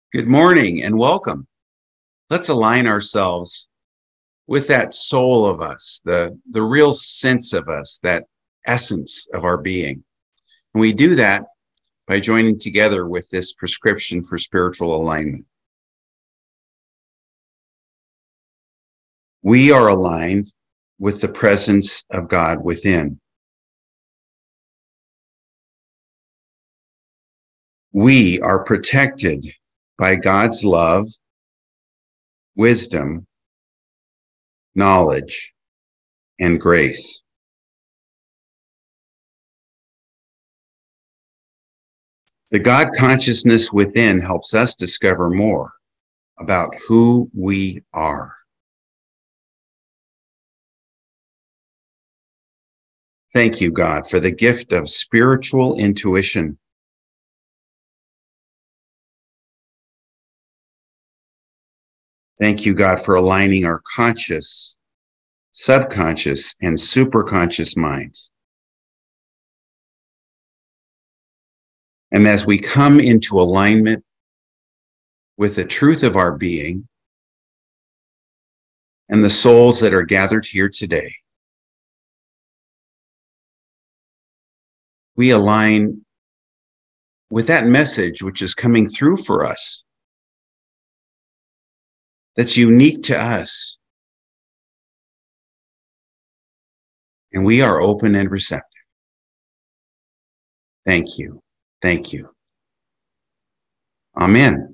Good morning and welcome. Let's align ourselves with that soul of us, the real sense of us, that essence of our being. And we do that by joining together with this prescription for spiritual alignment. We are aligned with the presence of God within. We are protected by God's love, wisdom, knowledge, and grace. The God consciousness within helps us discover more about who we are. Thank you, God, for the gift of spiritual intuition. Thank you, God, for aligning our conscious, subconscious, and superconscious minds. And as we come into alignment with the truth of our being and the souls that are gathered here today, we align with that message which is coming through for us, that's unique to us. And we are open and receptive. Thank you. Thank you. Amen.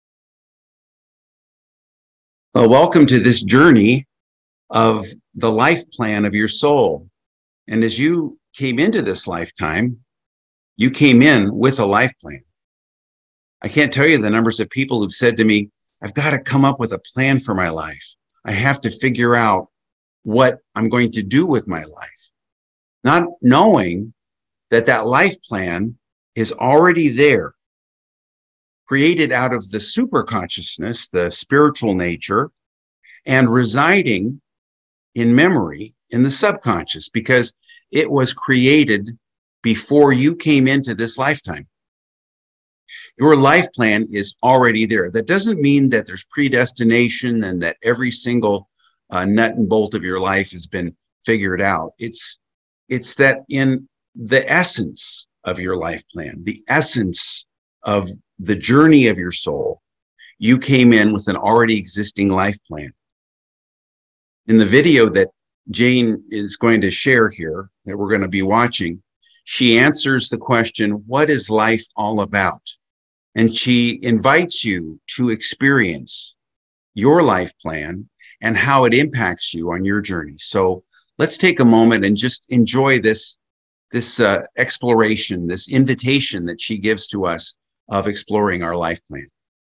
Well, welcome to this journey of the life plan of your soul. And as you came into this lifetime, you came in with a life plan. I can't tell you the numbers of people who've said to me, I've got to come up with a plan for my life. I have to figure out what I'm going to do with my life. Not knowing that that life plan is already there, created out of the superconsciousness, the spiritual nature, and residing in memory in the subconscious, because it was created before you came into this lifetime. Your life plan is already there. That doesn't mean that there's predestination and that every single nut and bolt of your life has been figured out. It's that in the essence of your life plan, the essence of the journey of your soul, you came in with an already existing life plan. In the video that Jane is going to share here, that we're going to be watching, she answers the question, what is life all about? And she invites you to experience your life plan and how it impacts you on your journey. So let's take a moment and just enjoy this exploration, this invitation that she gives to us of exploring our life plan.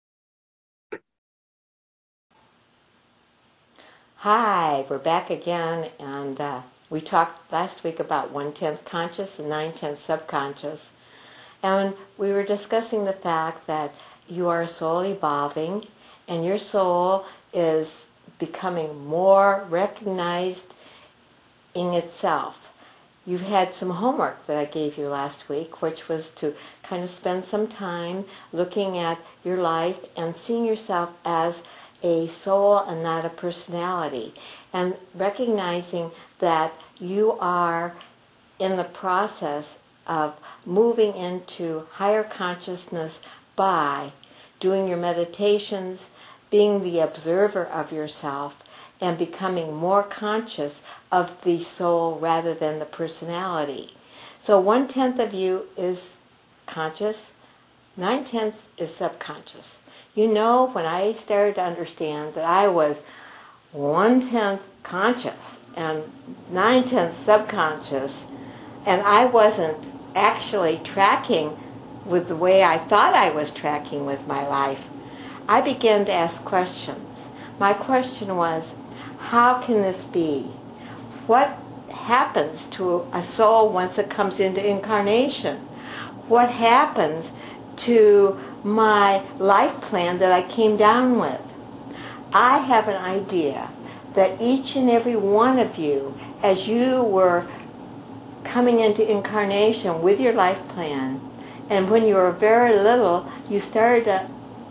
Hi, we're back again, and we talked last week about 1/10 conscious and 9/10 subconscious. And we were discussing the fact that you are a soul evolving, and your soul is becoming more recognized in itself. You've had some homework that I gave you last week, which was to kind of spend some time looking at your life and seeing yourself as a soul and not a personality, and recognizing that you are in the process of moving into higher consciousness by doing your meditations, being the observer of yourself, and becoming more conscious of the soul rather than the personality. So 1/10 of you is conscious, 9/10 is subconscious. You know, when I started to understand that I was 1/10 conscious and 9/10 subconscious, and I wasn't actually tracking with the way I thought I was tracking with my life, I began to ask questions. My question was, how can this be? What happens to a soul once it comes into incarnation? What happens to my life plan that I came down with? I have an idea that each and every one of you, as you were coming into incarnation with your life plan, and when you were very little, you started to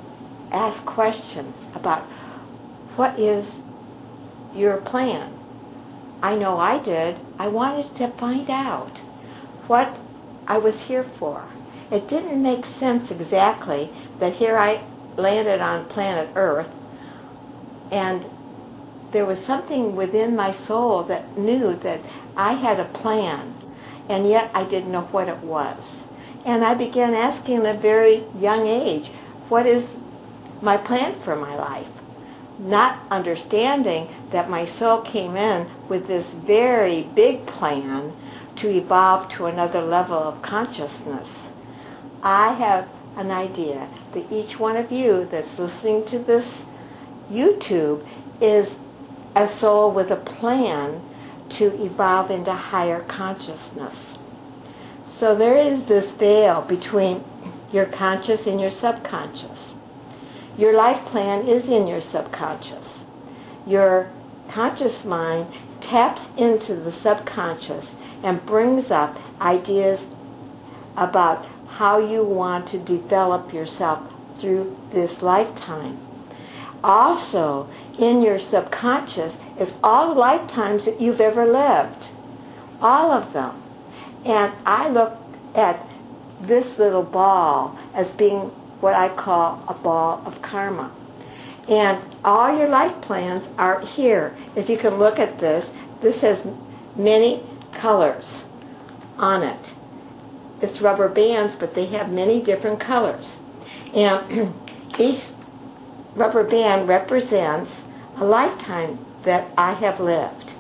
ask questions about what is your plan. I know I did. I wanted to find out what I was here for. It didn't make sense exactly that here I landed on planet Earth, and there was something within my soul that knew that I had a plan, and yet I didn't know what it was. And I began asking at a very young age, what is my plan for my life? Not understanding that my soul came in with this very big plan to evolve to another level of consciousness. I have an idea that each one of you that's listening to this YouTube is a soul with a plan to evolve into higher consciousness. So there is this veil between your conscious and your subconscious. Your life plan is in your subconscious. Your conscious mind taps into the subconscious and brings up ideas about how you want to develop yourself through this lifetime. Also, in your subconscious is all the lifetimes that you've ever lived. All of them. And I look at this little ball as being what I call a ball of karma. And all your life plans are here. If you can look at this, this has many colors on it. It's rubber bands, but they have many different colors. And each rubber band represents a lifetime that I have lived.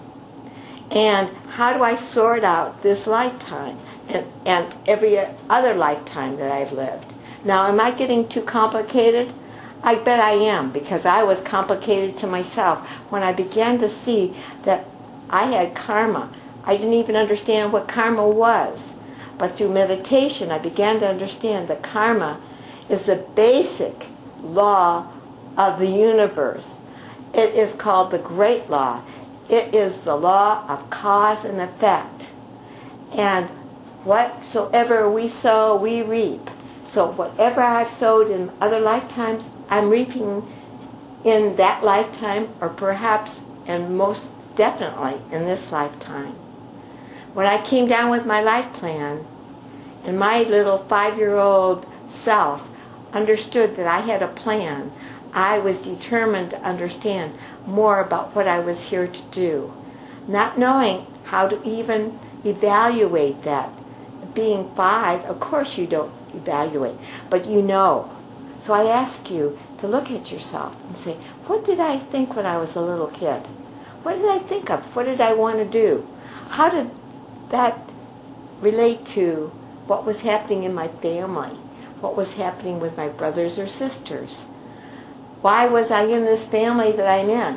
And how do I sort out this lifetime and every other lifetime that I've lived? Now, am I getting too complicated? I bet I am, because I was complicated to myself when I began to see that I had karma. I didn't even understand what karma was. But through meditation, I began to understand that karma is the basic law of the universe. It is called the Great Law. It is the law of cause and effect. And whatsoever we sow, we reap. So whatever I've sowed in other lifetimes, I'm reaping in that lifetime, or perhaps and most definitely in this lifetime. When I came down with my life plan, and my little 5-year-old self understood that I had a plan, I was determined to understand more about what I was here to do, not knowing how to even evaluate that. Being 5, of course you don't evaluate, but you know. So I ask you to look at yourself and say, what did I think when I was a little kid? What did I think of? What did I want to do? How did that relate to what was happening in my family? What was happening with my brothers or sisters? Why was I in this family that I'm in?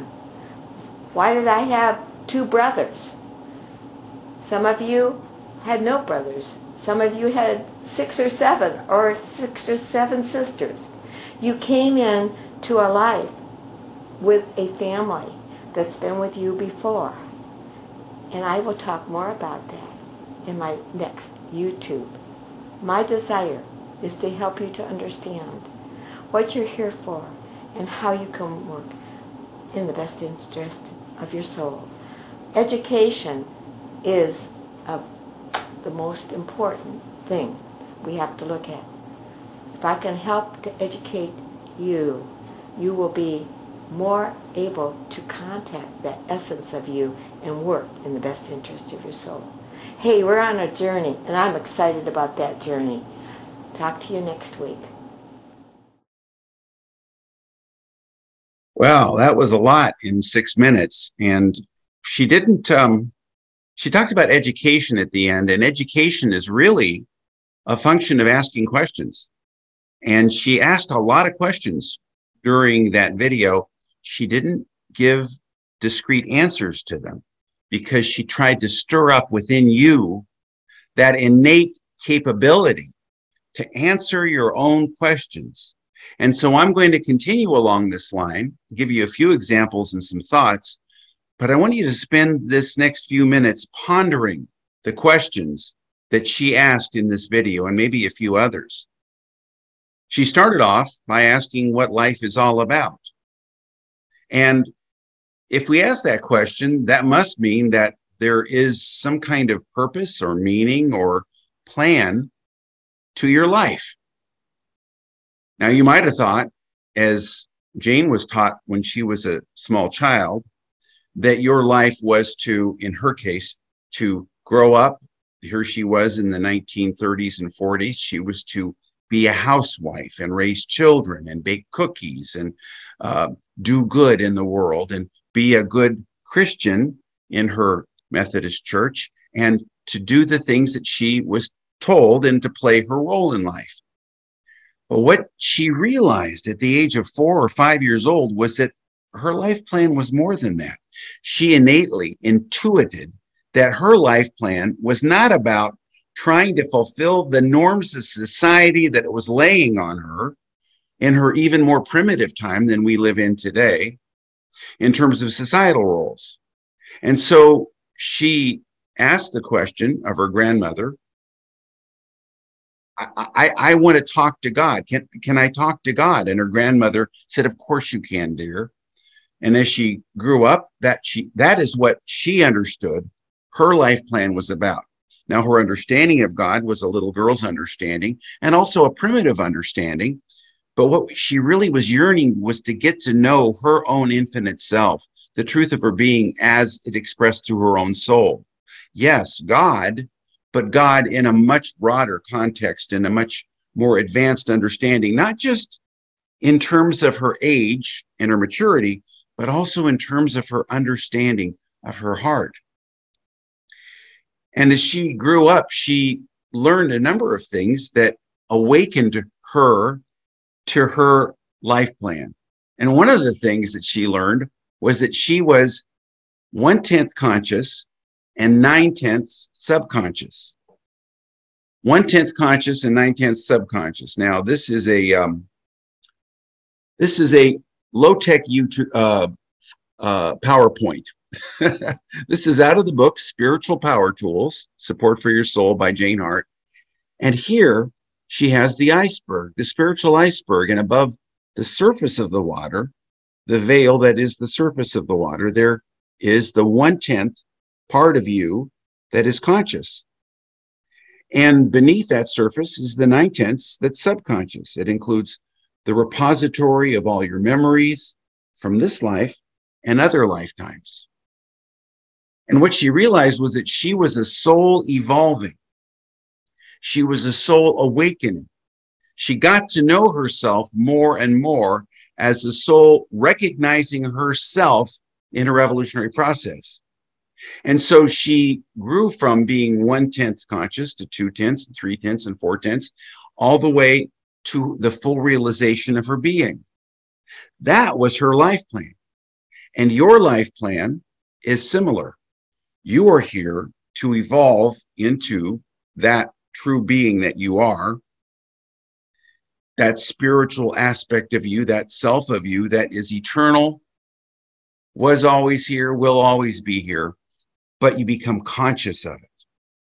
Why did I have 2 brothers? Some of you had no brothers. Some of you had 6 or 7, or 6 or 7 sisters. You came in to a life with a family that's been with you before. And I will talk more about that in my next YouTube. My desire is to help you to understand what you're here for and how you can work in the best interest of your soul. Education is the most important thing we have to look at. If I can help to educate you, you will be more able to contact that essence of you and work in the best interest of your soul. Hey, we're on a journey, and I'm excited about that journey. Talk to you next week. Well, that was a lot in 6 minutes. And she didn't, she talked about education at the end, and education is really a function of asking questions. And she asked a lot of questions during that video. She didn't give discrete answers to them because she tried to stir up within you that innate capability to answer your own questions. And so I'm going to continue along this line, give you a few examples and some thoughts, but I want you to spend this next few minutes pondering the questions that she asked in this video, and maybe a few others. She started off by asking what life is all about. And if we ask that question, that must mean that there is some kind of purpose or meaning or plan to your life. Now, you might have thought, as Jane was taught when she was a small child, that your life was to, in her case, to grow up. Here she was in the 1930s and 40s. She was to be a housewife and raise children and bake cookies and do good in the world and be a good Christian in her Methodist church and to do the things that she was told and to play her role in life. But what she realized at the age of 4 or 5 years old was that her life plan was more than that. She innately intuited that her life plan was not about trying to fulfill the norms of society that it was laying on her in her even more primitive time than we live in today in terms of societal roles. And so she asked the question of her grandmother, I want to talk to God. Can I talk to God? And her grandmother said, of course you can, dear. And as she grew up, that is what she understood her life plan was about. Now, her understanding of God was a little girl's understanding and also a primitive understanding. But what she really was yearning was to get to know her own infinite self, the truth of her being as it expressed through her own soul. Yes, God, but God in a much broader context and a much more advanced understanding, not just in terms of her age and her maturity, but also in terms of her understanding of her heart. And as she grew up, she learned a number of things that awakened her to her life plan. And one of the things that she learned was that she was 1/10 conscious and 9/10 subconscious. 1/10 conscious and 9/10 subconscious. Now, this is a low-tech YouTube PowerPoint. This is out of the book Spiritual Power Tools: Support for Your Soul by Jane Hart. And here she has the iceberg, the spiritual iceberg, and above the surface of the water, the veil that is the surface of the water, there is the 1/10 part of you that is conscious. And beneath that surface is the 9/10 that's subconscious. It includes the repository of all your memories from this life and other lifetimes. And what she realized was that she was a soul evolving. She was a soul awakening. She got to know herself more and more as a soul recognizing herself in a revolutionary process. And so she grew from being 1/10 conscious to 2/10 and 3/10 and 4/10, all the way to the full realization of her being. That was her life plan. And your life plan is similar. You are here to evolve into that true being that you are, that spiritual aspect of you, that self of you that is eternal, was always here, will always be here, but you become conscious of it.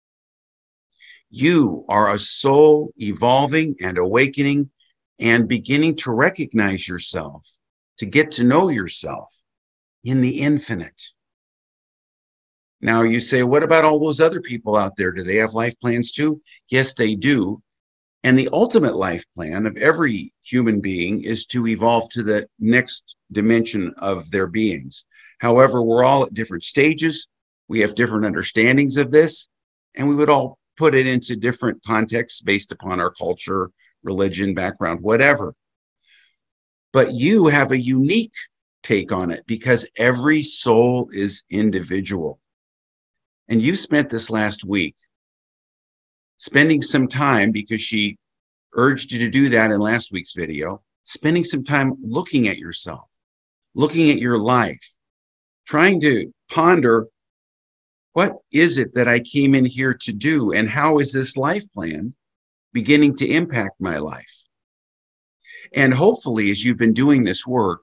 You are a soul evolving and awakening and beginning to recognize yourself, to get to know yourself in the infinite. Now you say, what about all those other people out there? Do they have life plans too? Yes, they do. And the ultimate life plan of every human being is to evolve to the next dimension of their beings. However, we're all at different stages. We have different understandings of this, and we would all put it into different contexts based upon our culture, religion, background, whatever. But you have a unique take on it because every soul is individual. And you spent this last week spending some time, because she urged you to do that in last week's video, spending some time looking at yourself, looking at your life, trying to ponder, what is it that I came in here to do? And how is this life plan beginning to impact my life? And hopefully, as you've been doing this work,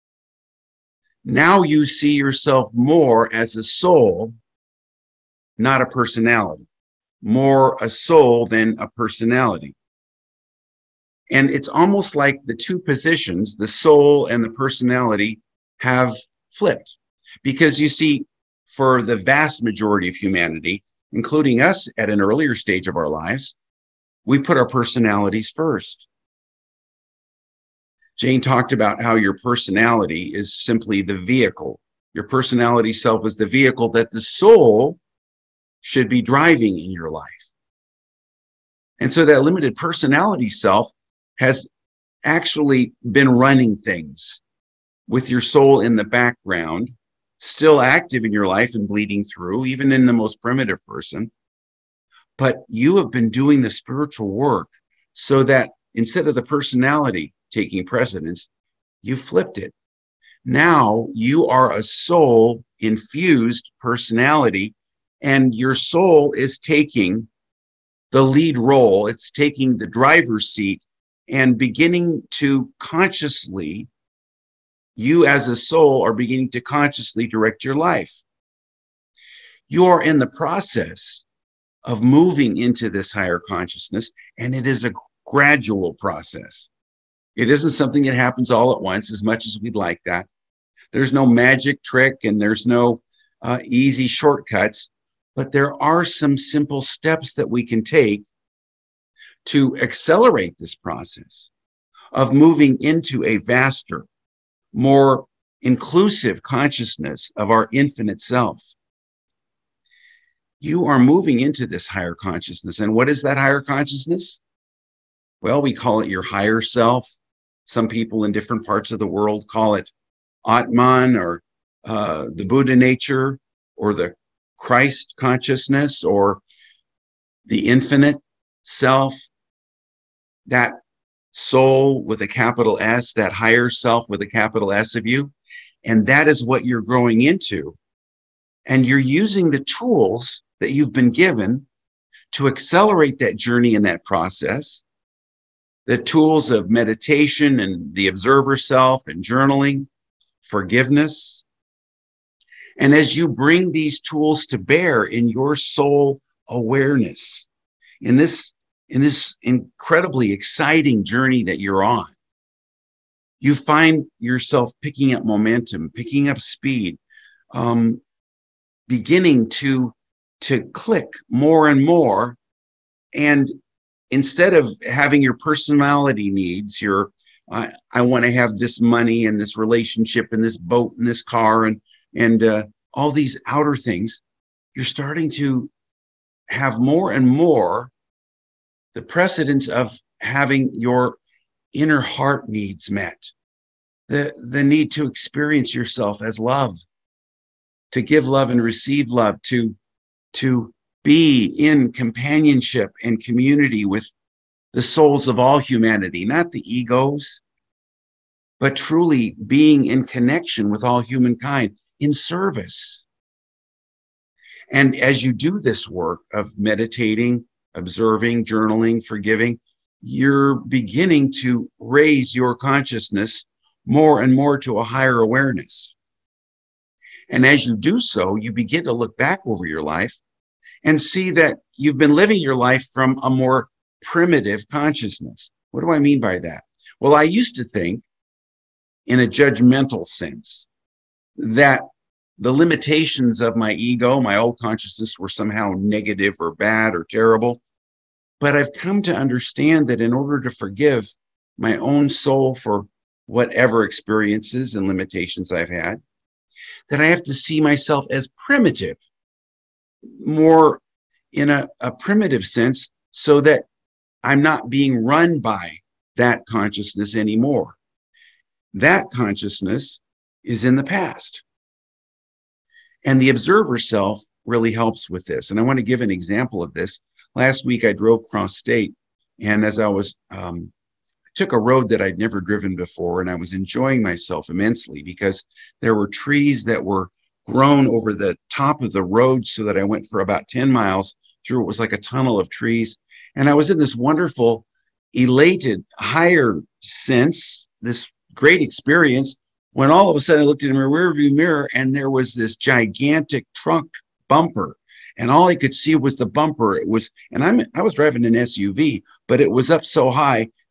now you see yourself more as a soul, not a personality, more a soul than a personality. And it's almost like the two positions, the soul and the personality, have flipped. Because you see, for the vast majority of humanity, including us at an earlier stage of our lives, we put our personalities first. Jane talked about how your personality is simply the vehicle. Your personality self is the vehicle that the soul should be driving in your life. And so that limited personality self has actually been running things with your soul in the background, still active in your life and bleeding through, even in the most primitive person. But you have been doing the spiritual work so that instead of the personality taking precedence, you flipped it. Now you are a soul infused personality, and your soul is taking the lead role. It's taking the driver's seat and beginning to consciously, you as a soul are beginning to consciously direct your life. You are in the process of moving into this higher consciousness, and it is a gradual process. It isn't something that happens all at once, as much as we'd like that. There's no magic trick and there's no easy shortcuts, but there are some simple steps that we can take to accelerate this process of moving into a vaster, more inclusive consciousness of our infinite self. You are moving into this higher consciousness. And what is that higher consciousness? Well, we call it your higher self. Some people in different parts of the world call it Atman, or the Buddha nature, or the Christ consciousness, or the infinite self, that soul with a capital S, that higher self with a capital S of you. And that is what you're growing into. And you're using the tools that you've been given to accelerate that journey in that process. The tools of meditation and the observer self and journaling, forgiveness. And as you bring these tools to bear in your soul awareness, in this incredibly exciting journey that you're on, you find yourself picking up momentum, picking up speed, beginning to click more and more. And instead of having your personality needs, I want to have this money and this relationship and this boat and this car and all these outer things, you're starting to have more and more the precedence of having your inner heart needs met, the need to experience yourself as love, to give love and receive love, to be in companionship and community with the souls of all humanity, not the egos, but truly being in connection with all humankind, in service. And as you do this work of meditating, observing, journaling, forgiving, you're beginning to raise your consciousness more and more to a higher awareness. And as you do so, you begin to look back over your life and see that you've been living your life from a more primitive consciousness. What do I mean by that? Well, I used to think in a judgmental sense that the limitations of my ego, my old consciousness, were somehow negative or bad or terrible. But I've come to understand that in order to forgive my own soul for whatever experiences and limitations I've had, that I have to see myself as primitive, more in a primitive sense, so that I'm not being run by that consciousness anymore. That consciousness is in the past. And the observer self really helps with this. And I want to give an example of this. Last week, I drove cross state, and as I was, took a road that I'd never driven before, and I was enjoying myself immensely because there were trees that were grown over the top of the road so that I went for about 10 miles through. It was like a tunnel of trees. And I was in this wonderful, elated, higher sense, this great experience, when all of a sudden I looked in my rearview mirror and there was this gigantic truck bumper. And all I could see was the bumper. It was, and I was driving an SUV, but it was up so high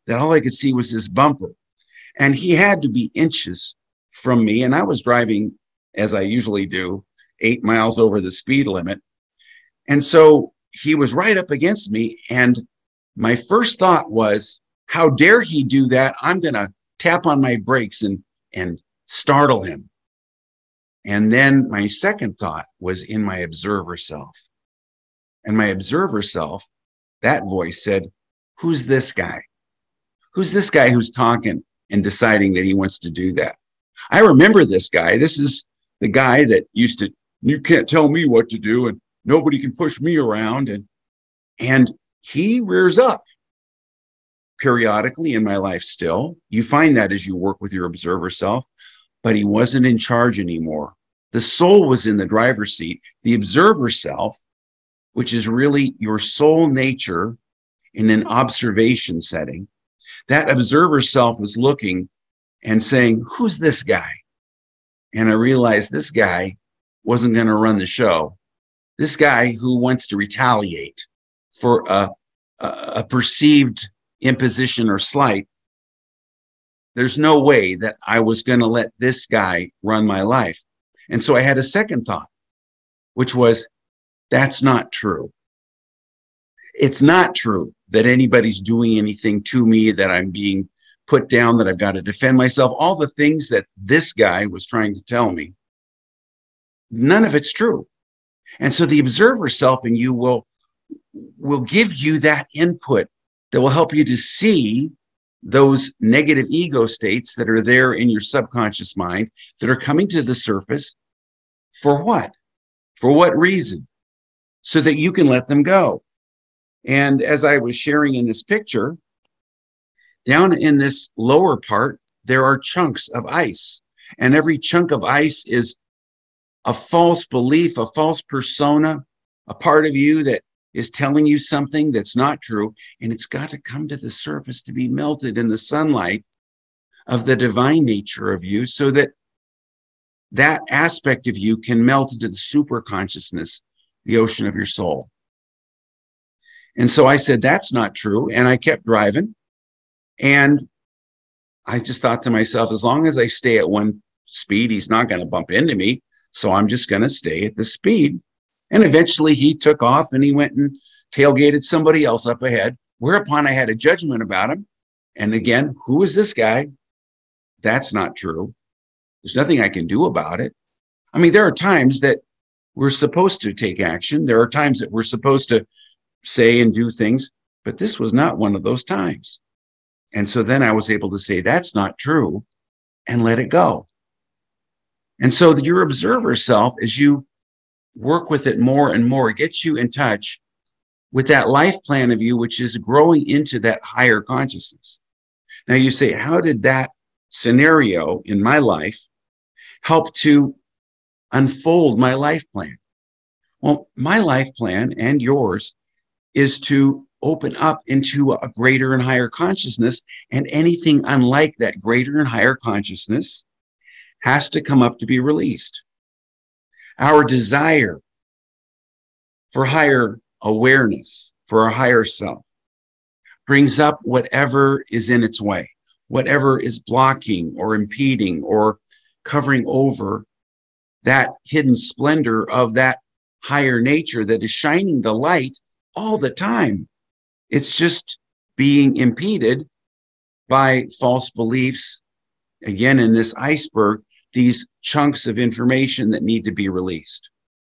that all I could see was this bumper. And he had to be inches from me. And I was driving, as I usually do, 8 miles over the speed limit. And so he was right up against me. And my first thought was, how dare he do that? I'm going to tap on my brakes and startle him. And then my second thought was in my observer self. And my observer self, that voice said, who's this guy? Who's this guy who's talking and deciding that he wants to do that? I remember this guy. This is the guy that used to, you can't tell me what to do and nobody can push me around. And he rears up periodically in my life still. You find that as you work with your observer self, but he wasn't in charge anymore. The soul was in the driver's seat. The observer self, which is really your soul nature in an observation setting, that observer self was looking and saying, who's this guy? And I realized this guy wasn't going to run the show. This guy who wants to retaliate for a perceived imposition or slight, there's no way that I was going to let this guy run my life. And so I had a second thought, which was, that's not true. It's not true that anybody's doing anything to me, that I'm being put down, that I've got to defend myself. All the things that this guy was trying to tell me, none of it's true. And so the observer self in you will give you that input that will help you to see those negative ego states that are there in your subconscious mind that are coming to the surface. For what? For what reason? So that you can let them go. And as I was sharing in this picture, down in this lower part, there are chunks of ice. And every chunk of ice is a false belief, a false persona, a part of you that is telling you something that's not true. And it's got to come to the surface to be melted in the sunlight of the divine nature of you, so that that aspect of you can melt into the super consciousness, the ocean of your soul. And so I said, that's not true. And I kept driving. And I just thought to myself, as long as I stay at one speed, he's not going to bump into me. So I'm just going to stay at the speed. And eventually he took off and he went and tailgated somebody else up ahead, whereupon I had a judgment about him. And again, who is this guy? That's not true. There's nothing I can do about it. I mean, there are times that we're supposed to take action. There are times that we're supposed to say and do things, but this was not one of those times. And so then I was able to say, that's not true, and let it go. And so that your observer self, as you work with it more and more, gets you in touch with that life plan of you, which is growing into that higher consciousness. Now you say, how did that scenario in my life help to unfold my life plan? Well, my life plan and yours is to open up into a greater and higher consciousness, and anything unlike that greater and higher consciousness has to come up to be released. Our desire for higher awareness, for a higher self, brings up whatever is in its way, whatever is blocking or impeding or covering over that hidden splendor of that higher nature that is shining the light all the time. It's just being impeded by false beliefs. Again, in this iceberg, these chunks of information that need to be released.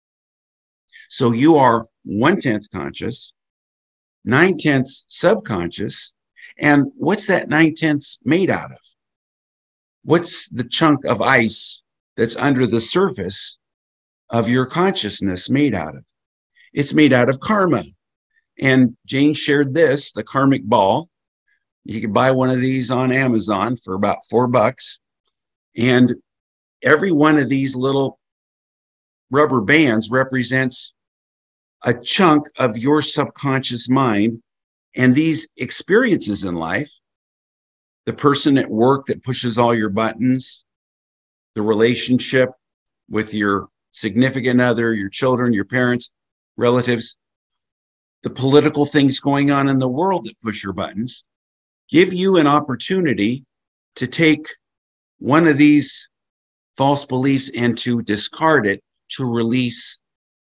So you are 1/10 conscious, 9/10 subconscious. And what's that 9/10 made out of? What's the chunk of ice that's under the surface of your consciousness made out of? It's made out of karma. And Jane shared this, the karmic ball. You can buy one of these on Amazon for about $4. And every one of these little rubber bands represents a chunk of your subconscious mind. And these experiences in life, the person at work that pushes all your buttons, the relationship with your significant other, your children, your parents, relatives, the political things going on in the world that push your buttons, give you an opportunity to take one of these false beliefs and to discard it, to release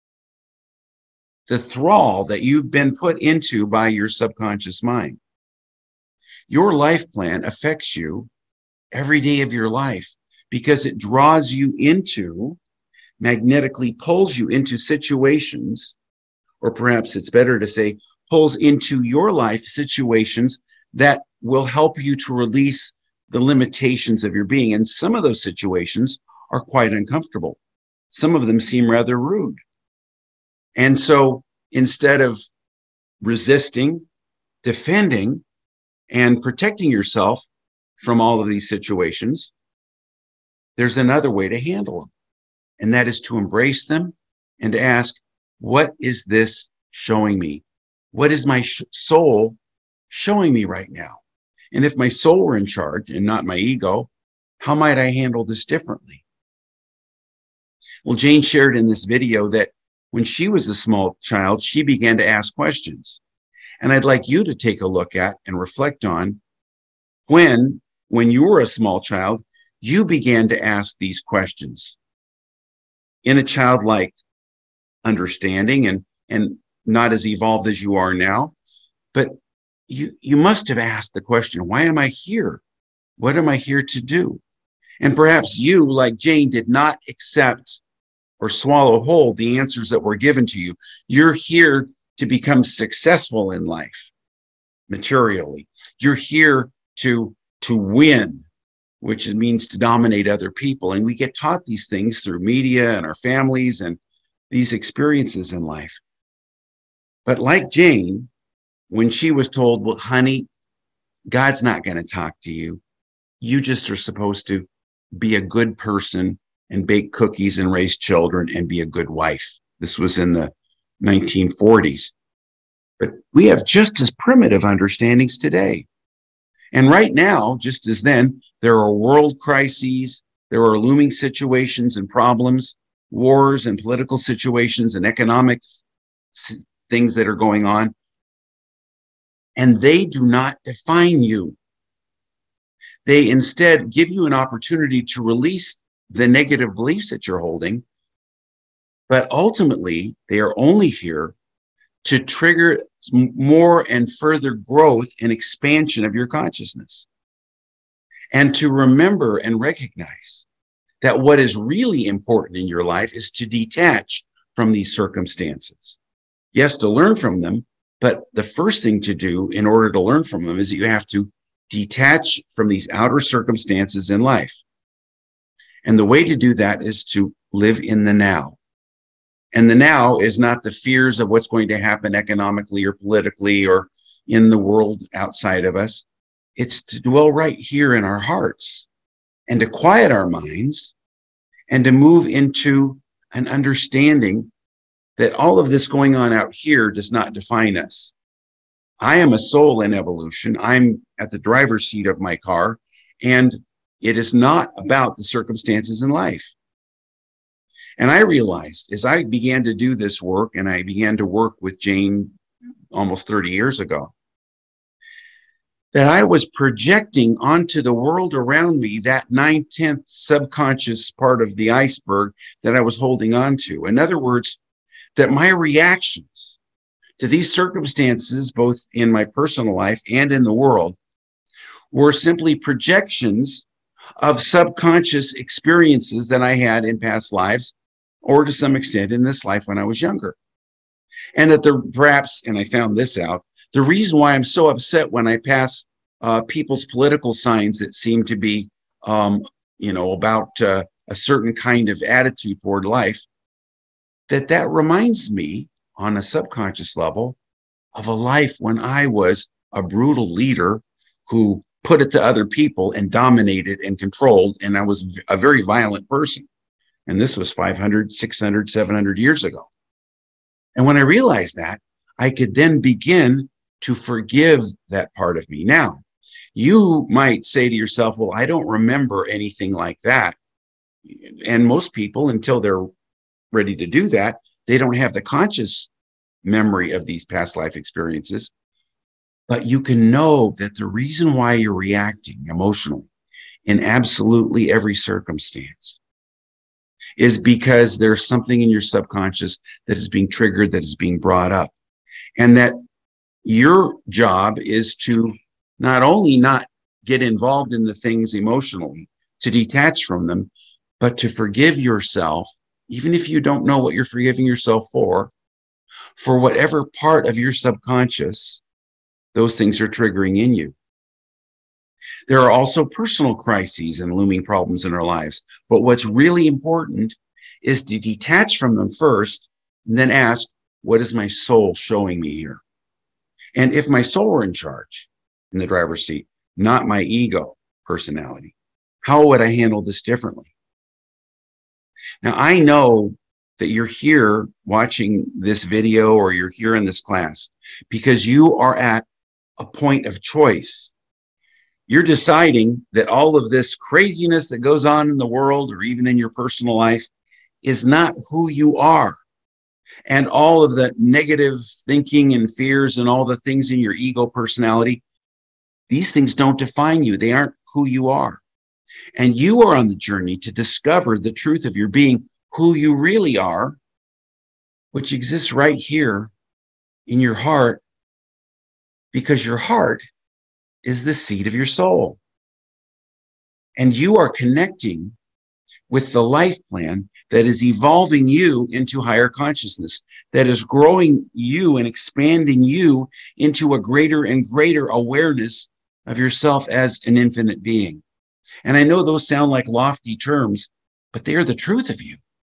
the thrall that you've been put into by your subconscious mind. Your life plan affects you every day of your life because it draws you into, magnetically pulls you into situations, or perhaps it's better to say, pulls into your life situations that will help you to release the limitations of your being. And some of those situations are quite uncomfortable. Some of them seem rather rude. And so instead of resisting, defending, and protecting yourself from all of these situations, there's another way to handle them. And that is to embrace them and to ask, what is this showing me? What is my soul showing me right now? And if my soul were in charge and not my ego, how might I handle this differently? Well, Jane shared in this video that when she was a small child, she began to ask questions. And I'd like you to take a look at and reflect on when you were a small child, you began to ask these questions in a childlike understanding and not as evolved as you are now. But you must have asked the question, why am I here? What am I here to do? And perhaps you, like Jane, did not accept or swallow whole the answers that were given to you. You're here to become successful in life, materially. You're here to win, which means to dominate other people. And we get taught these things through media and our families and these experiences in life. But like Jane, when she was told, well, honey, God's not going to talk to you. You just are supposed to be a good person and bake cookies and raise children and be a good wife. This was in the 1940s. But we have just as primitive understandings today. And right now, just as then, there are world crises, there are looming situations and problems, wars and political situations and economic things that are going on. And they do not define you. They instead give you an opportunity to release the negative beliefs that you're holding. But ultimately, they are only here to trigger more and further growth and expansion of your consciousness. And to remember and recognize that what is really important in your life is to detach from these circumstances. Yes, to learn from them, but the first thing to do in order to learn from them is that you have to detach from these outer circumstances in life. And the way to do that is to live in the now. And the now is not the fears of what's going to happen economically or politically or in the world outside of us. It's to dwell right here in our hearts and to quiet our minds and to move into an understanding that all of this going on out here does not define us. I am a soul in evolution. I'm at the driver's seat of my car, and it is not about the circumstances in life. And I realized as I began to do this work, and I began to work with Jane almost 30 years ago, that I was projecting onto the world around me that 9/10 subconscious part of the iceberg that I was holding on to. In other words, that my reactions to these circumstances, both in my personal life and in the world, were simply projections of subconscious experiences that I had in past lives, or to some extent in this life when I was younger. And that perhaps, and I found this out, the reason why I'm so upset when I pass people's political signs that seem to be, about a certain kind of attitude toward life, that reminds me on a subconscious level of a life when I was a brutal leader who put it to other people and dominated and controlled, and I was a very violent person. And this was 500, 600, 700 years ago. And when I realized that, I could then begin to forgive that part of me. Now, you might say to yourself, well, I don't remember anything like that. And most people, until they're ready to do that, they don't have the conscious memory of these past life experiences. But you can know that the reason why you're reacting emotionally in absolutely every circumstance is because there's something in your subconscious that is being triggered, that is being brought up. And that your job is to not only not get involved in the things emotionally, to detach from them, but to forgive yourself, even if you don't know what you're forgiving yourself for whatever part of your subconscious those things are triggering in you. There are also personal crises and looming problems in our lives. But what's really important is to detach from them first and then ask, what is my soul showing me here? And if my soul were in charge, in the driver's seat, not my ego personality, how would I handle this differently? Now, I know that you're here watching this video or you're here in this class because you are at a point of choice. You're deciding that all of this craziness that goes on in the world or even in your personal life is not who you are. And all of the negative thinking and fears and all the things in your ego personality, these things don't define you. They aren't who you are. And you are on the journey to discover the truth of your being, who you really are, which exists right here in your heart, because your heart is the seat of your soul. And you are connecting with the life plan that is evolving you into higher consciousness, that is growing you and expanding you into a greater and greater awareness of yourself as an infinite being. And I know those sound like lofty terms, but they are the truth of you.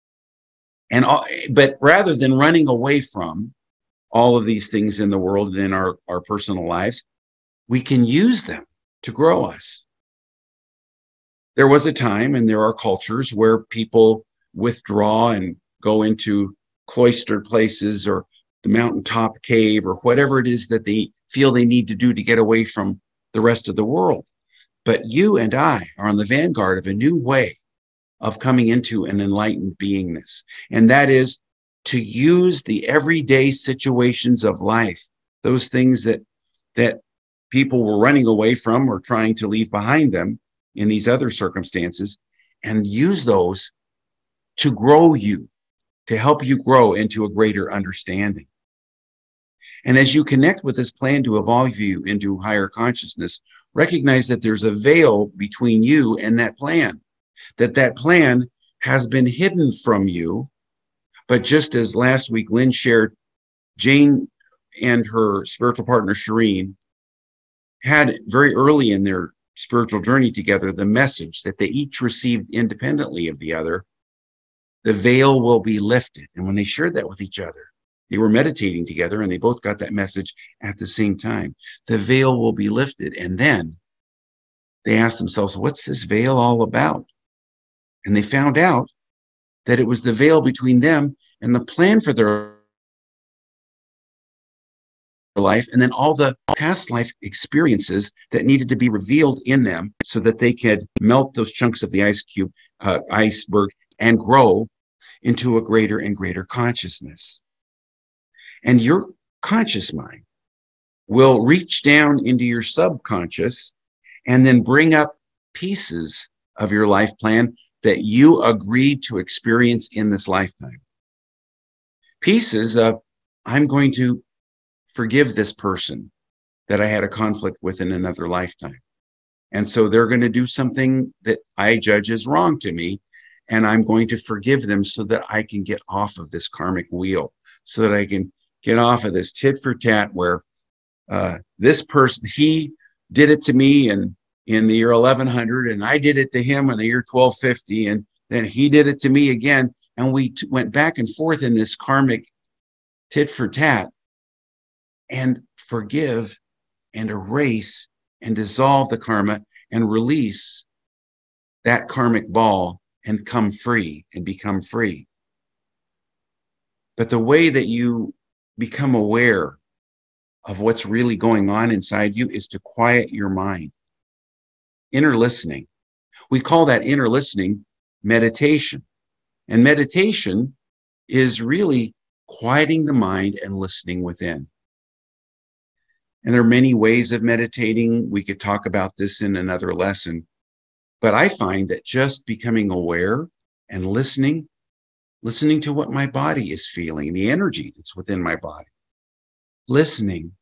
But rather than running away from all of these things in the world and in our personal lives, we can use them to grow us. There was a time, and there are cultures where people withdraw and go into cloistered places or the mountaintop cave or whatever it is that they feel they need to do to get away from the rest of the world. But you and I are on the vanguard of a new way of coming into an enlightened beingness. And that is to use the everyday situations of life, those things that people were running away from or trying to leave behind them in these other circumstances, and use those to grow you, to help you grow into a greater understanding. And as you connect with this plan to evolve you into higher consciousness, recognize that there's a veil between you and that plan, that plan has been hidden from you. But just as last week Lynn shared, Jane and her spiritual partner Shireen had very early in their spiritual journey together the message that they each received independently of the other. The veil will be lifted. And when they shared that with each other, they were meditating together and they both got that message at the same time. The veil will be lifted. And then they asked themselves, what's this veil all about? And they found out that it was the veil between them and the plan for their life, and then all the past life experiences that needed to be revealed in them so that they could melt those chunks of the iceberg and grow into a greater and greater consciousness. And your conscious mind will reach down into your subconscious and then bring up pieces of your life plan that you agreed to experience in this lifetime. Pieces of, I'm going to forgive this person that I had a conflict with in another lifetime. And so they're going to do something that I judge as wrong to me, and I'm going to forgive them so that I can get off of this karmic wheel, so that I can get off of this tit for tat where this person, he did it to me in the year 1100, and I did it to him in the year 1250, and then he did it to me again. And we went back and forth in this karmic tit for tat. And forgive and erase and dissolve the karma and release that karmic ball and come free and become free. But the way that you become aware of what's really going on inside you is to quiet your mind. Inner listening. We call that inner listening meditation. And meditation is really quieting the mind and listening within. And there are many ways of meditating. We could talk about this in another lesson. But I find that just becoming aware and listening to what my body is feeling, the energy that's within my body, listening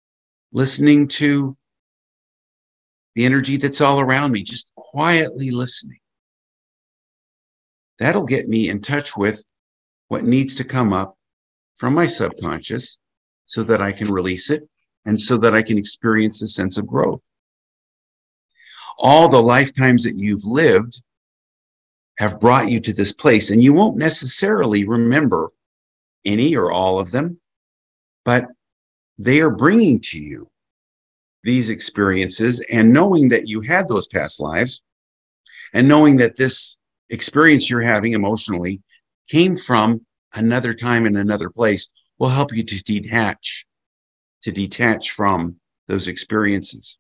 to the energy that's all around me, just quietly listening. That'll get me in touch with what needs to come up from my subconscious so that I can release it and so that I can experience a sense of growth. All the lifetimes that you've lived have brought you to this place, and you won't necessarily remember any or all of them, but they are bringing to you these experiences, and knowing that you had those past lives and knowing that this experience you're having emotionally came from another time in another place will help you to detach from those experiences.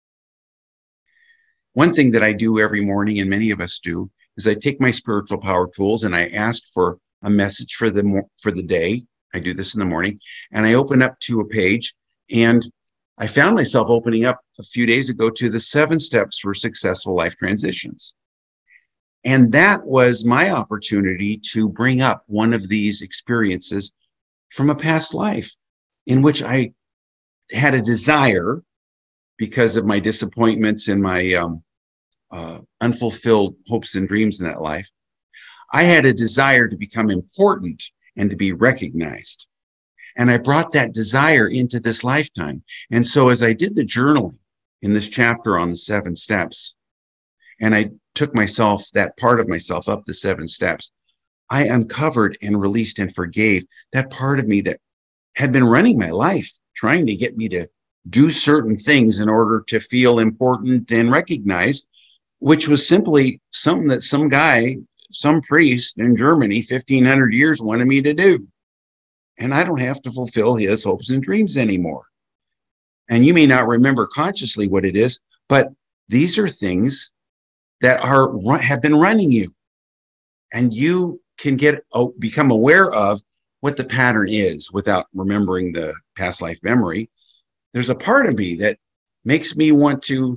One thing that I do every morning, and many of us do, is I take my spiritual power tools and I ask for a message for the day. I do this in the morning, and I open up to a page, and I found myself opening up a few days ago to the 7 steps for successful life transitions. And that was my opportunity to bring up one of these experiences from a past life in which I had a desire, because of my disappointments and my unfulfilled hopes and dreams in that life. I had a desire to become important and to be recognized. And I brought that desire into this lifetime. And so as I did the journaling in this chapter on the 7 steps, and I took myself, that part of myself, up the 7 steps, I uncovered and released and forgave that part of me that had been running my life, trying to get me to do certain things in order to feel important and recognized, which was simply something that some guy, some priest in Germany 1,500 years wanted me to do. And I don't have to fulfill his hopes and dreams anymore. And you may not remember consciously what it is, but these are things that have been running you. And you can become aware of what the pattern is without remembering the past life memory. There's a part of me that makes me want to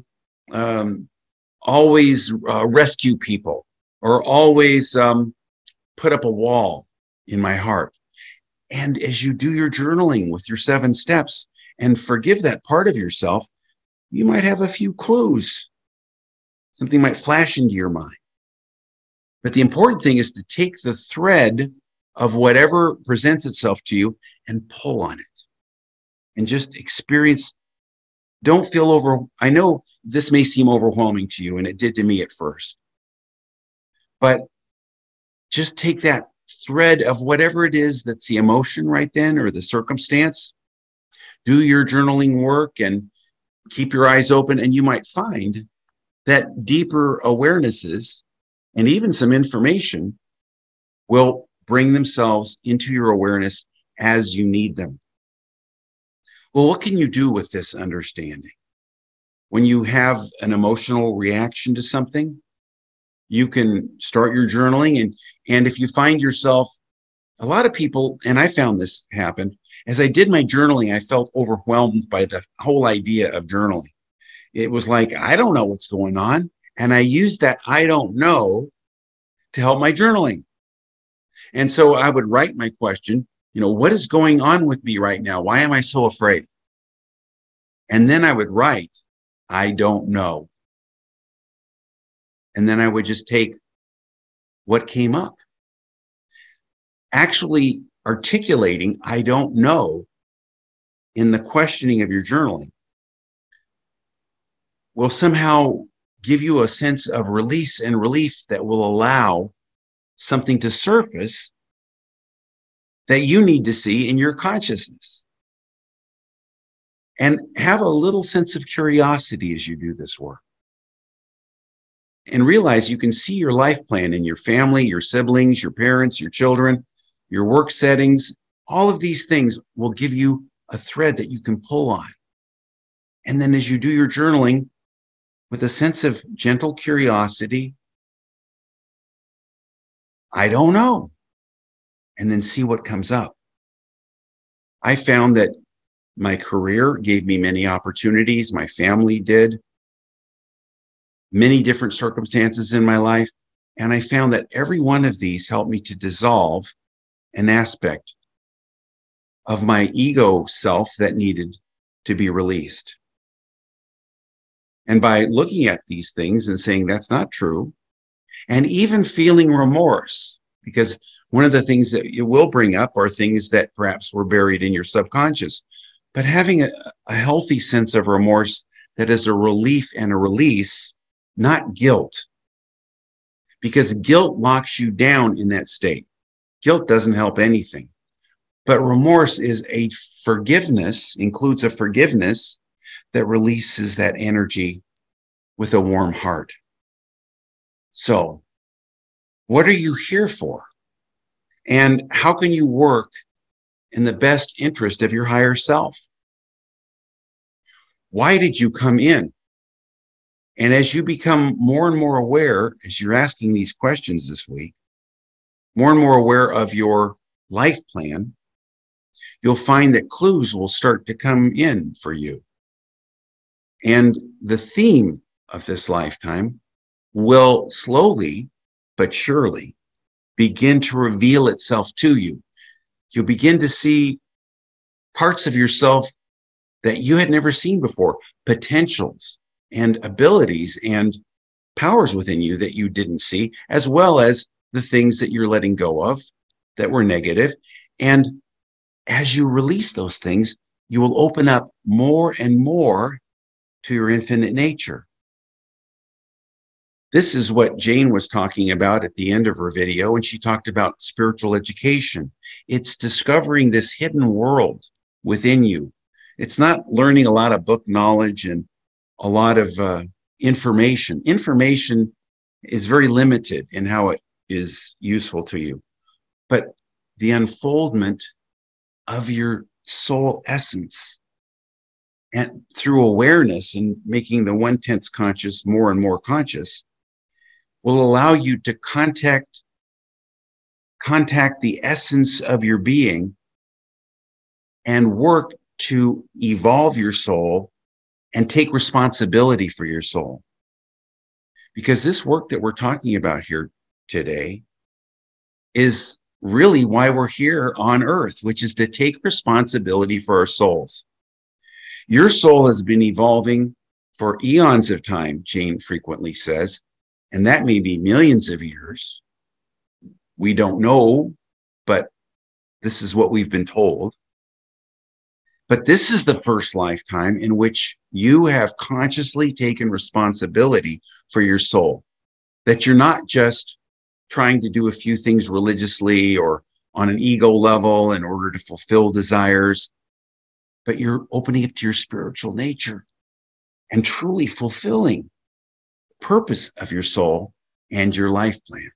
always rescue people, or always put up a wall in my heart. And as you do your journaling with your 7 steps and forgive that part of yourself, you might have a few clues. Something might flash into your mind. But the important thing is to take the thread of whatever presents itself to you and pull on it. And just experience. Don't feel I know this may seem overwhelming to you, and it did to me at first. But just take that thread of whatever it is that's the emotion right then, or the circumstance. Do your journaling work and keep your eyes open, and you might find that deeper awarenesses and even some information will bring themselves into your awareness as you need them. Well, what can you do with this understanding? When you have an emotional reaction to something, you can start your journaling. And if you find yourself, a lot of people, and I found this happened, as I did my journaling, I felt overwhelmed by the whole idea of journaling. It was like, I don't know what's going on. And I used that I don't know to help my journaling. And so I would write my question, what is going on with me right now? Why am I so afraid? And then I would write, I don't know. And then I would just take what came up. Actually articulating, I don't know, in the questioning of your journaling will somehow give you a sense of release and relief that will allow something to surface that you need to see in your consciousness. And have a little sense of curiosity as you do this work. And realize you can see your life plan in your family, your siblings, your parents, your children, your work settings. All of these things will give you a thread that you can pull on. And then as you do your journaling, with a sense of gentle curiosity, I don't know, and then see what comes up. I found that My career gave me many opportunities. My family did. Many different circumstances in my life. And I found that every one of these helped me to dissolve an aspect of my ego self that needed to be released. And by looking at these things and saying that's not true, and even feeling remorse, because one of the things that it will bring up are things that perhaps were buried in your subconscious, but having a healthy sense of remorse that is a relief and a release, not guilt, because guilt locks you down in that state. Guilt doesn't help anything, but remorse is a forgiveness, includes a forgiveness that releases that energy with a warm heart. So, what are you here for? And how can you work in the best interest of your higher self? Why did you come in? And as you become more and more aware, as you're asking these questions this week, more and more aware of your life plan, you'll find that clues will start to come in for you. And the theme of this lifetime will slowly but surely begin to reveal itself to you. You'll begin to see parts of yourself that you had never seen before, potentials and abilities and powers within you that you didn't see, as well as the things that you're letting go of that were negative. And as you release those things, you will open up more and more to your infinite nature. This is what Jane was talking about at the end of her video when she talked about spiritual education. It's discovering this hidden world within you. It's not learning a lot of book knowledge and a lot of information. Information is very limited in how it is useful to you. But the unfoldment of your soul essence, and through awareness and making the 1/10 conscious more and more conscious, will allow you to contact the essence of your being and work to evolve your soul and take responsibility for your soul. Because this work that we're talking about here today is really why we're here on earth, which is to take responsibility for our souls. Your soul has been evolving for eons of time, Jane frequently says, and that may be millions of years. We don't know, but this is what we've been told. But this is the first lifetime in which you have consciously taken responsibility for your soul, that you're not just trying to do a few things religiously or on an ego level in order to fulfill desires, but you're opening up to your spiritual nature and truly fulfilling the purpose of your soul and your life plan.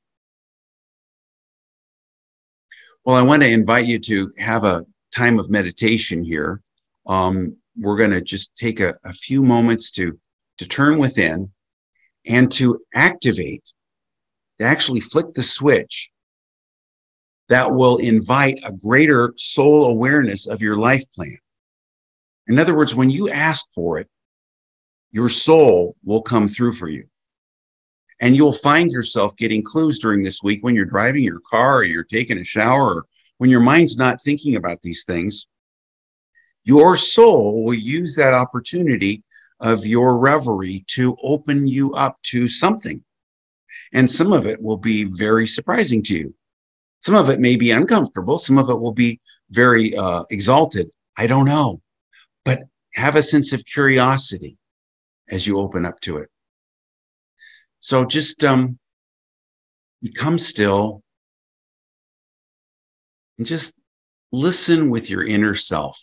Well, I want to invite you to have a time of meditation here. We're going to just take a few moments to turn within and to activate, to actually flick the switch that will invite a greater soul awareness of your life plan. In other words, when you ask for it, your soul will come through for you. And you'll find yourself getting clues during this week when you're driving your car or you're taking a shower or when your mind's not thinking about these things. Your soul will use that opportunity of your reverie to open you up to something. And some of it will be very surprising to you. Some of it may be uncomfortable. Some of it will be very exalted. I don't know. But have a sense of curiosity as you open up to it. So just become still and just listen with your inner self.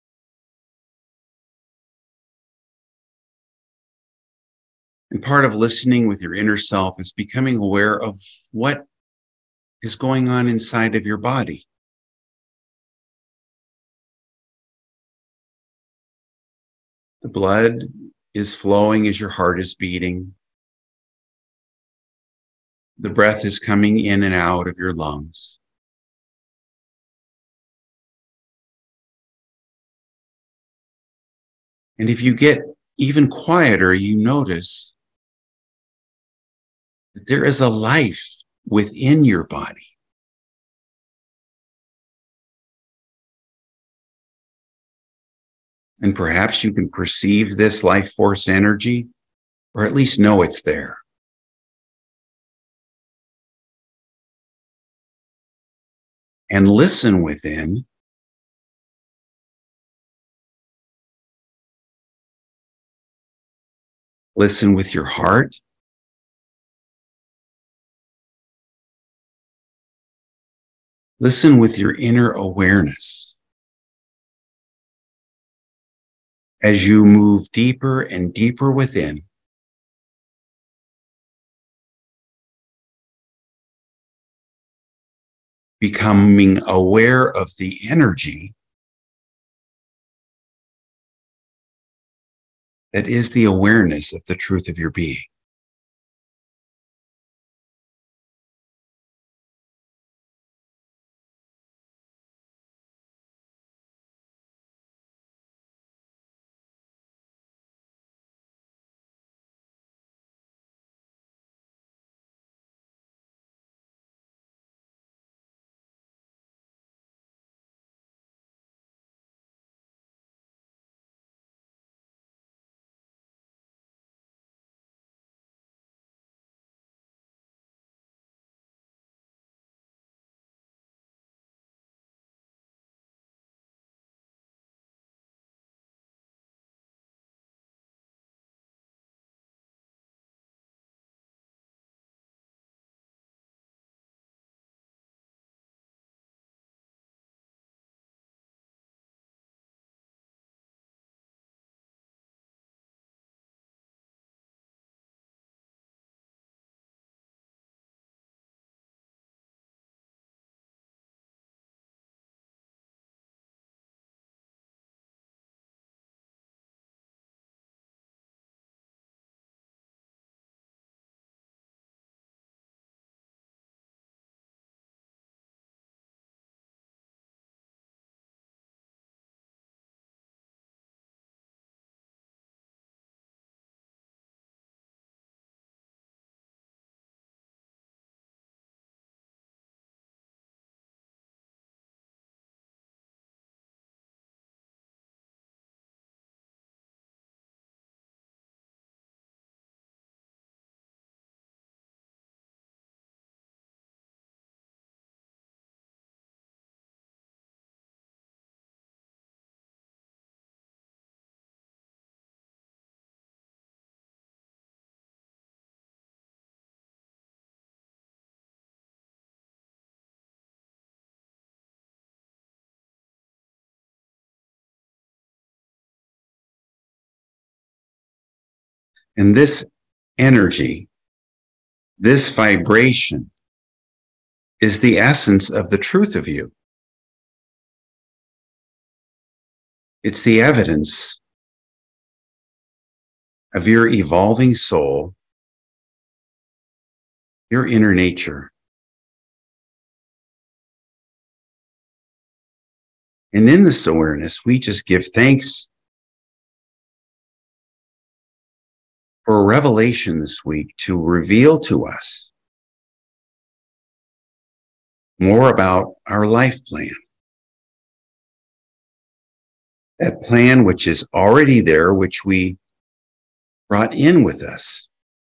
And part of listening with your inner self is becoming aware of what is going on inside of your body. The blood is flowing as your heart is beating. The breath is coming in and out of your lungs. And if you get even quieter, you notice that there is a life within your body. And perhaps you can perceive this life force energy, or at least know it's there. And listen within. Listen with your heart. Listen with your inner awareness. As you move deeper and deeper within, becoming aware of the energy that is the awareness of the truth of your being. And this energy, this vibration, is the essence of the truth of you. It's the evidence of your evolving soul, your inner nature. And in this awareness, we just give thanks for a revelation this week to reveal to us more about our life plan. That plan which is already there, which we brought in with us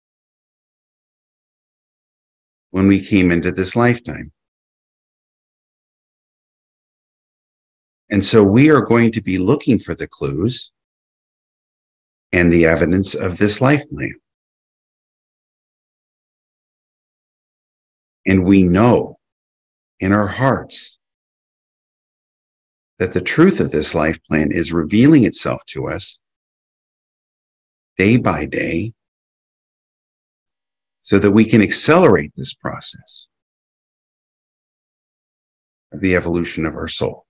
when we came into this lifetime. And so we are going to be looking for the clues and the evidence of this life plan. And we know in our hearts that the truth of this life plan is revealing itself to us day by day so that we can accelerate this process of the evolution of our soul.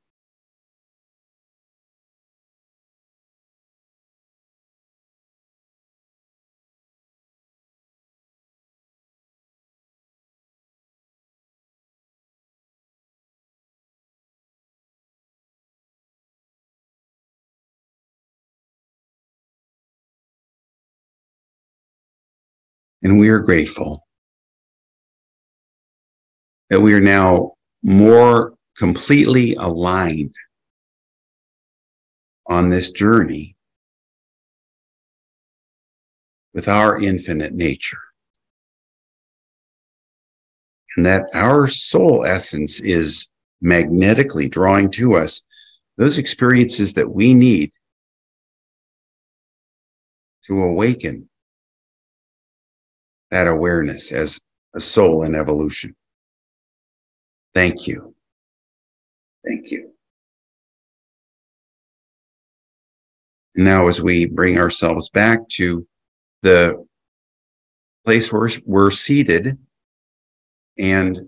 And we are grateful that we are now more completely aligned on this journey with our infinite nature. And that our soul essence is magnetically drawing to us those experiences that we need to awaken that awareness as a soul in evolution. Thank you. Thank you. And now, as we bring ourselves back to the place where we're seated and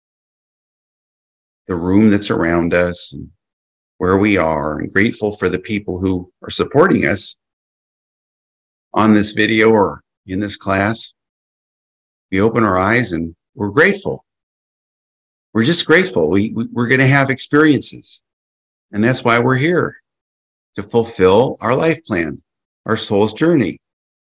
the room that's around us and where we are, and grateful for the people who are supporting us on this video or in this class, we open our eyes and we're grateful. We're just grateful. We're going to have experiences. And that's why we're here, to fulfill our life plan, our soul's journey.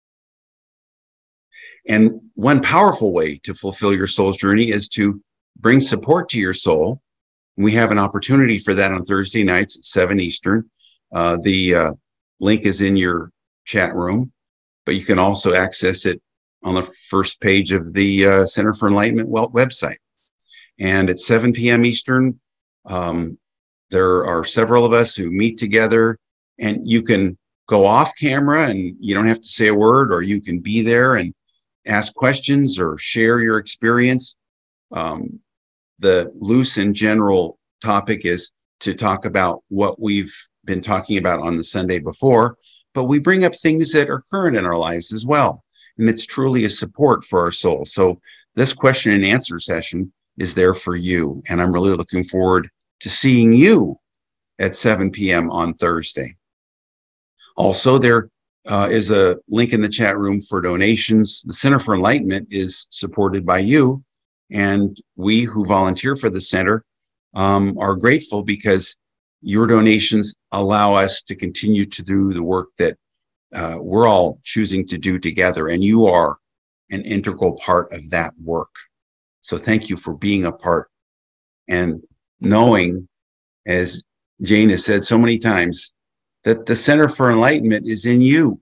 And one powerful way to fulfill your soul's journey is to bring support to your soul. We have an opportunity for that on Thursday nights at 7 Eastern. The link is in your chat room, but you can also access it on the first page of the Center for Enlightenment website. And at 7 p.m. Eastern, there are several of us who meet together, and you can go off camera and you don't have to say a word, or you can be there and ask questions or share your experience. The loose and general topic is to talk about what we've been talking about on the Sunday before, but we bring up things that are current in our lives as well. And it's truly a support for our soul. So this question and answer session is there for you. And I'm really looking forward to seeing you at 7 p.m. on Thursday. Also, there is a link in the chat room for donations. The Center for Enlightenment is supported by you, and we who volunteer for the center are grateful because your donations allow us to continue to do the work that we're all choosing to do together, and you are an integral part of that work. So thank you for being a part and knowing, as Jane has said so many times, that the Center for Enlightenment is in you.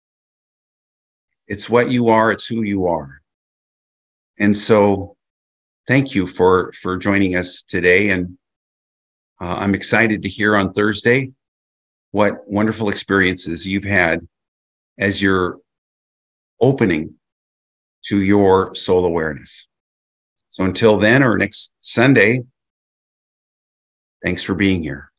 It's what you are, it's who you are. And so thank you for joining us today. And I'm excited to hear on Thursday what wonderful experiences you've had as you're opening to your soul awareness. So until then, or next Sunday, thanks for being here.